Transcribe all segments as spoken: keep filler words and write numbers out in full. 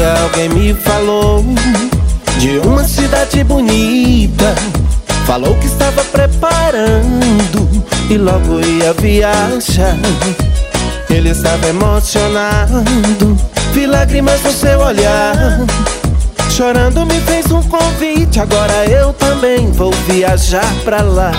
dia alguém me falou de uma cidade bonita. Falou que estava preparando e logo ia viajar. Ele estava emocionado, vi lágrimas no seu olhar. Chorando me fez um convite, agora eu também vou viajar pra lá.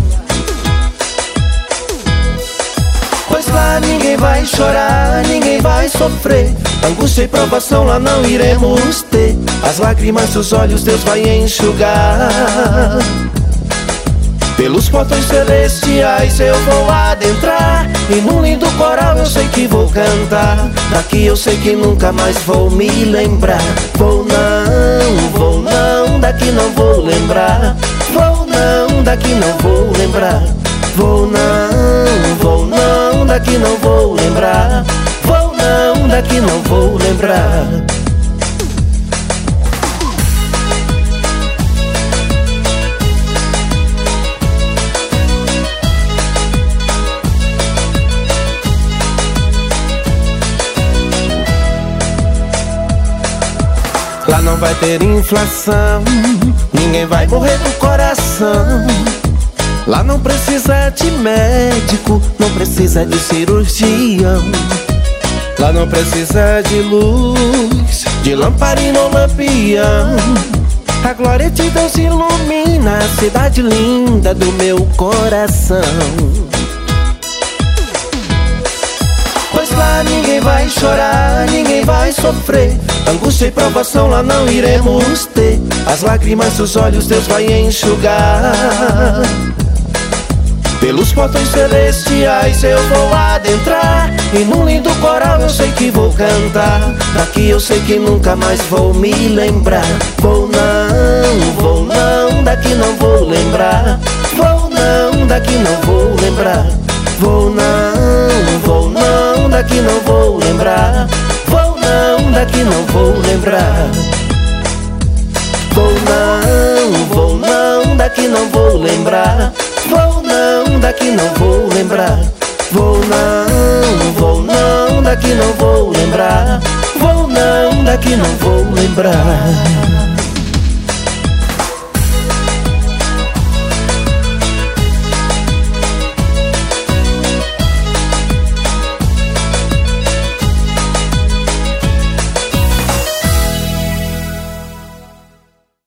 Pois lá ninguém vai chorar, ninguém vai sofrer. Angústia e provação lá não iremos ter. As lágrimas dos olhos Deus vai enxugar. Pelos portões celestiais eu vou adentrar, e num lindo coral eu sei que vou cantar. Daqui eu sei que nunca mais vou me lembrar. Vou não, vou não, daqui não vou lembrar. Vou não, daqui não vou lembrar. Vou não, vou não, daqui não vou lembrar. Vou não, daqui não vou lembrar. Lá não vai ter inflação, ninguém vai morrer do coração. Lá não precisa de médico, não precisa de cirurgião. Lá não precisa de luz, de lamparina ou lampião. A glória de Deus ilumina a cidade linda do meu coração. Pois lá ninguém vai chorar, ninguém vai sofrer. Angústia e provação lá não iremos ter. As lágrimas dos olhos Deus vai enxugar. Pelos portões celestiais eu vou adentrar, e num lindo coral eu sei que vou cantar. Daqui eu sei que nunca mais vou me lembrar. Vou não, vou não, daqui não vou lembrar. Vou não, daqui não vou lembrar. Vou não, vou não, daqui não vou lembrar. Vou não, daqui não vou lembrar. Vou não, vou não, daqui não vou lembrar. Vou não, daqui não vou lembrar. Vou não, vou não, daqui não vou lembrar. Vou não, daqui não vou lembrar.